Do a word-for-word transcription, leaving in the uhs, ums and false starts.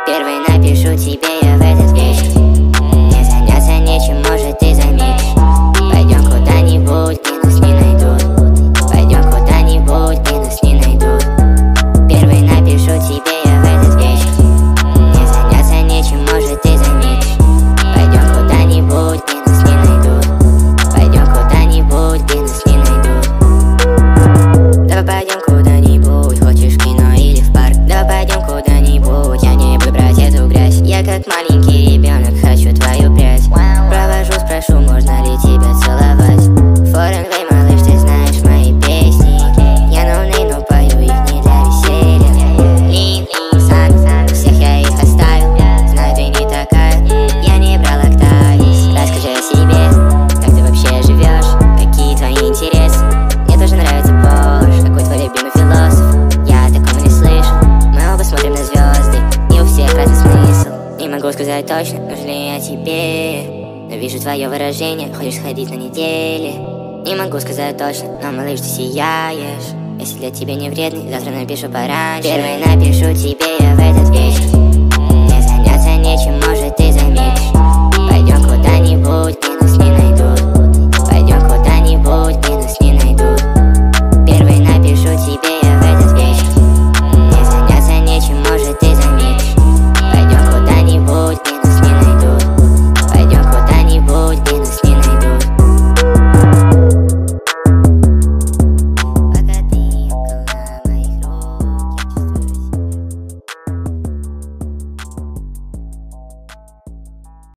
Первый напишу тебе я в этот вечер. Не заняться нечем, может ты заметишь. Пойдем куда-нибудь, где нас не найдут. Пойдем куда-нибудь, где нас не найдут. Первый напишу тебе я в этот вечер. Не заняться нечем, может ты заметишь. Пойдем куда-нибудь, где нас не найдут. Пойдем куда-нибудь, где нас не найдут. Давай пойдем куда-нибудь, хочешь в кино или в парк. Давай пойдем куда-нибудь, я не буду брать эту грязь. Я как маленький ребенок, хочу твою прядь. Провожу, спрошу, можно ли тебя целовать. Форенвей, малыш, ты знаешь мои песни. Я ноуней, но пою их не для веселья. Лин, лин, сан, всех я их оставил. Знаю, ты не такая, я не брал Октавис. Расскажи о себе, как ты вообще живешь, какие твои интересы. Мне тоже нравится Порш, какой твой любимый философ. Я о таком не слышу, мы оба смотрим на звезды, и у всех разный смысл. Не могу сказать точно, нужен ли я тебе, но вижу твое выражение, хочешь сходить на неделе. Не могу сказать точно, но малыш, ты сияешь. Если для тебя не вредный, завтра напишу пораньше. Первый напишу тебе я в этот вечер. Не заняться нечем, может ты